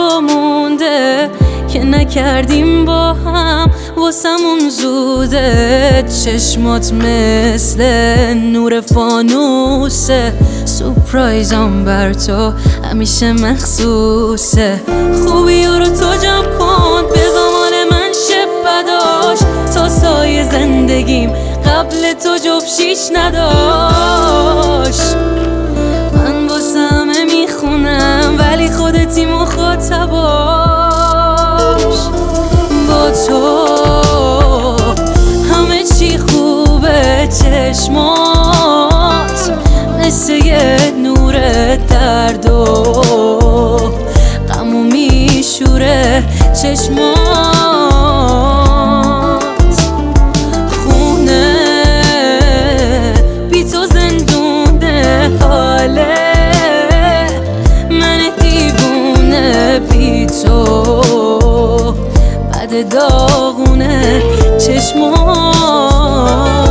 تو مونده که نکردیم با هم، واسمون زوده. چشمات مثل نور فانوسه، سورپرایزم بر تو همیشه مخصوصه. خوبی رو تو جمع کن، به زمان من شب بداش، تا سایه زندگیم قبل تو جفشیش نداشت. من واسه همه میخونم ولی خودتی مخاطباش. با تو همه چی خوبه، چشمات مثل یه نور درد و غمو میشوره. چشمات خونه بی تو زندونه، حاله من دیوونه بی تو بد داغونه. چشمات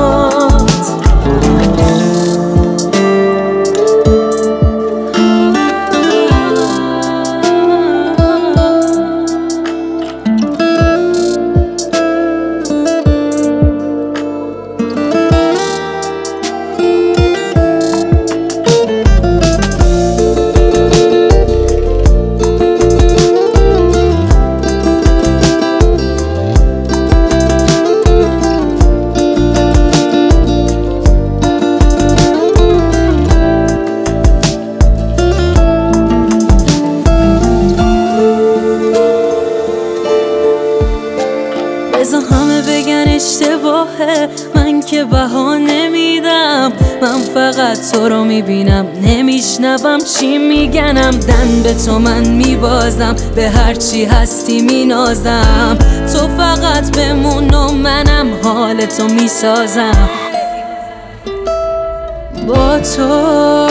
بذار همه بگن اشتباهه، من که بها نمیدم. من فقط تو رو میبینم، نمیشنوم چی میگنم. دن به تو من میبازم، به هرچی هستی مینازم. تو فقط بمون و منم حال تو میسازم. با تو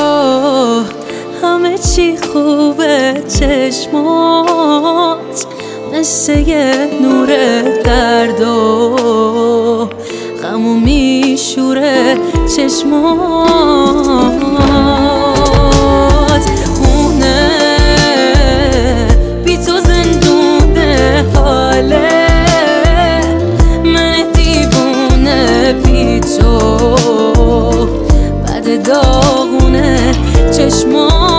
همه چی خوبه، چشمات مثل یه نور درد و غمو میشوره. چشمات خونه بی تو زندونه، حاله من دیوونه بی تو بد داغونه. چشمات